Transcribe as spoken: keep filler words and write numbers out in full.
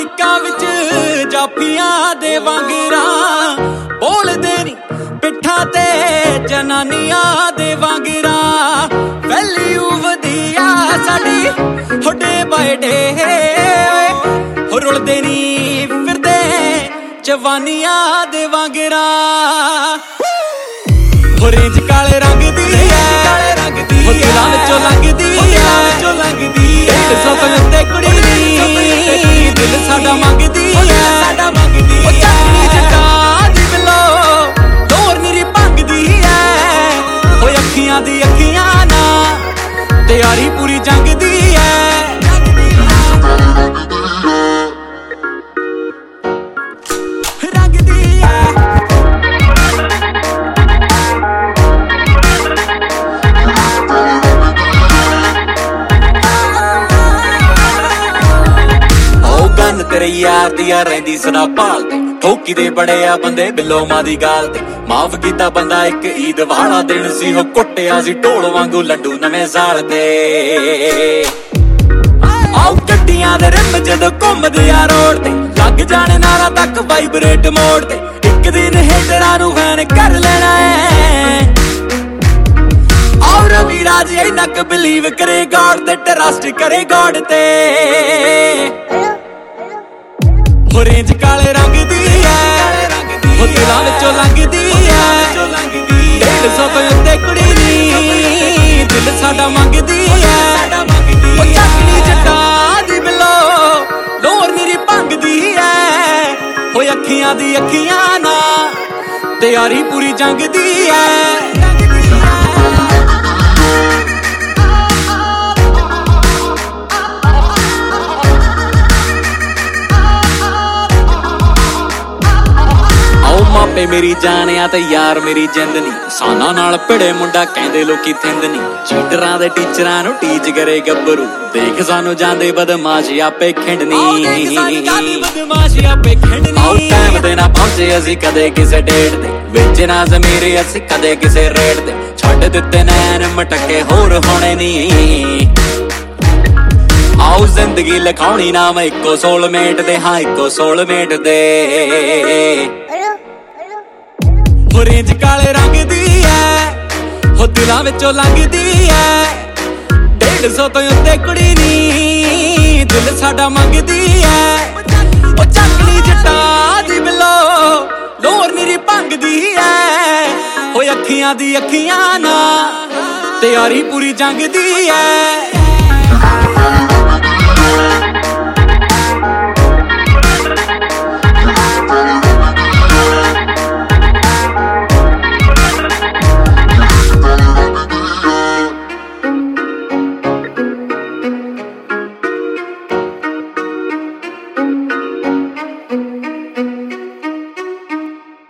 ਮਾਈਕਾਂ ਵਿੱਚ ਜਾਫੀਆਂ ਦੇ ਵਾਂਗਰਾਂ ਬੋਲਦੇ ਨੀ ਪਿੱਠਾਂ ਤੇ ਜਨਾਨੀਆਂ ਦੇ ਵਾਂਗਰਾਂ ਵੈਲਿਊ ਵਧੀਆ ਸਾਡੀ ਹੋਡੇ ਬਾਏ ਡੇ ਹੋ ਰੁਲਦੇ ਨੀ ਫਿਰਦੇ ਜਵਾਨੀਆਂ ਦੇ ਵਾਂਗਰਾਂ ਹੋ ਰੇਂਜ ਕਾਲੇ ਰੰਗ ਦੀ ਕਾਲੇ ਰੰਗ ਦੀ ਹੋ ਦਿਲਾਂ ਵਿੱਚੋਂ ਲੰਘਦੀ ਦਿਲਾਂ ਵਿੱਚੋਂ ਲੰਘਦੀ ਢੇਡ ਸੌ ਤੋਂ ਉੱਤੇ ਕੁੜੀ ਨੀ ਦਿਲ ਸਾਡਾ ਮੰਗਦੀ ਸਾਡਾ ਮੰਗਦੀ ਉਹ ਚੱਕਣੀ ਜੱਟਾਂ ਦੀ ਬਿਲੋ ਲੋਰ ਨੀਰੀ ਭੰਗਦੀ ਐ ਓਏ ਅੱਖੀਆਂ ਦੀ ਅੱਖੀਆਂ ਨਾ ਤਿਆਰੀ ਪੂਰੀ ਜੰਗ ਦੀ ਐ ਤੇਰੇ ਯਾਰ ਦੀਆਂ ਰਹਿੰਦੀ ਸਦਾ ਭਾਲਦੇ ਠੋਕੀ ਦੇ ਬੜੇ ਆ ਬੰਦੇ ਬਿੱਲੋ ਮਾਂ ਦੀ ਗਾਲ ਤੇ ਮਾਫ ਕੀਤਾ ਬੰਦਾ ਇੱਕ ਈਦ ਵਾਲਾ ਦਿਨ ਸੀ ਉਹ ਕੁੱਟਿਆ ਸੀ ਢੋਲ ਵਾਂਗੂ ਲੱਡੂ ਨਵੇਂ ਸਾਲ ਤੇ ਆਉ ਗੱਡੀਆਂ ਦੇ ਰਿਮ ਜਦੋਂ ਘੁੰਮਦੇ ਆ ਰੋਡ ਤੇ ਲੱਗ ਜਾਣੇ ਨਾਰਾ ਤੱਕ ਵਾਈਬ੍ਰੇਟ ਮੋੜ ਤੇ ਇੱਕ ਦਿਨ ਹੇਟਰਾਂ ਨੂੰ ਫੈਨ ਕਰ ਲੈਣਾ ਐ ਆਉ ਰਵੀ ਰਾਜ ਇੰਨਾ ਕੁ ਬਿਲੀਵ ਕਰੇ ਗॉड ਤੇ ਟਰਸਟ ਕਰੇ ਗॉड ਤੇ ਹੋ ਰੇਂਜ ਕਾਲੇ ਰੰਗ ਦੀ ਐ ਹੋ ਦਿਲਾਂ ਵਿੱਚੋਂ ਲੰਘਦੀ ਐ ਢੇਡ ਸੌ ਤੋਂ ਉੱਤੇ ਕੁੜੀ ਨੀ ਦਿਲ ਸਾਡਾ ਮੰਗਦੀ ਐ ਉਹ ਚੱਕਣੀ ਜੱਟਾਂ ਦੀ ਬਿਲੋ ਲੋਰ ਨੀਰੀ ਭੰਗਦੀ ਐ ਹੋਏ ਅੱਖੀਆਂ ਦੀ ਅੱਖੀਆਂ ਨਾ ਤਿਆਰੀ ਪੂਰੀ ਜੰਗ ਦੀ ਐ ਮਾਪੇ ਮੇਰੀ ਜਾਣਿਆ ਤੇ ਯਾਰ ਮੇਰੀ ਜਿੰਦ ਨੀ ਸਾਨਾ ਨਾਲ ਭਿੜੇ ਮੁੰਡਾ ਕਹਿੰਦੇ ਲੋਕੀ ਥਿੰਦ ਨੀ ਚੀਟਰਾਂ ਦੇ ਟੀਚਰਾਂ ਨੂੰ ਟੀਚ ਕਰੇ ਗੱਭਰੂ ਦੇਖ ਸਾਨੂੰ ਜਾਂਦੇ ਬਦਮਾਸ਼ ਆਪੇ ਖਿੰਡਨੀ ਬਦਮਾਸ਼ ਆਪੇ ਖਿੰਡਨੀ ਆਉ ਟਾਈਮ ਦੇ ਨਾ ਪਹੁੰਚੇ ਅਸੀਂ ਕਦੇ ਕਿਸੇ ਡੇਟ ਤੇ ਵਿੱਚ ਨਾ ਜ਼ਮੀਰੇ ਅਸੀਂ ਕਦੇ ਕਿਸੇ ਰੇਟ ਤੇ ਛੱਡ ਦਿੱਤੇ ਨੈਣ ਮਟਕੇ ਹੋਰ ਹੋਣੇ ਨੀ ਆਉ ਜ਼ਿੰਦਗੀ ਲਿਖਾਉਣੀ ਨਾਮ ਇੱਕੋ ਸੋਲਮੇਟ ਦੇ ਹਾਂ ਇੱਕੋ ਸੋਲਮੇਟ ਦੇ ਹੋ ਰੇਂਜ ਕਾਲੇ ਰੰਗ ਦੀ ਐ ਹੋ ਦਿਲਾਂ ਵਿੱਚੋਂ ਲੰਘਦੀ ਐ ਢੇਡ ਸੌ ਤੋਂ ਉੱਤੇ ਕੁੜੀ ਨੀ ਦਿਲ ਸਾਡਾ ਮੰਗਦੀ ਐ ਉਹ ਚੱਕਣੀ ਜੱਟਾਂ ਦੀ ਬਿਲੋ ਲੋਰ ਨੀਰੀ ਭੰਗਦੀ ਐ ਹੋਏ ਅੱਖੀਆਂ ਦੀ ਅੱਖੀਆਂ ਨਾ ਤਿਆਰੀ ਪੂਰੀ ਜੰਗ ਦੀ ਐ